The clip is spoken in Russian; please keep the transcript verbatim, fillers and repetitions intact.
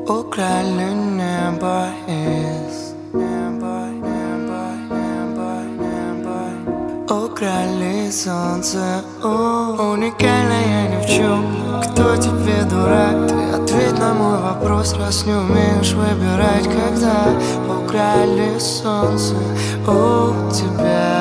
Украли небо из неба, неба, неба, неба. Украли солнце, о, уникальная ни в чем. Кто тебе дурак? Ты ответь на мой вопрос, раз не умеешь выбирать, когда украли солнце у тебя.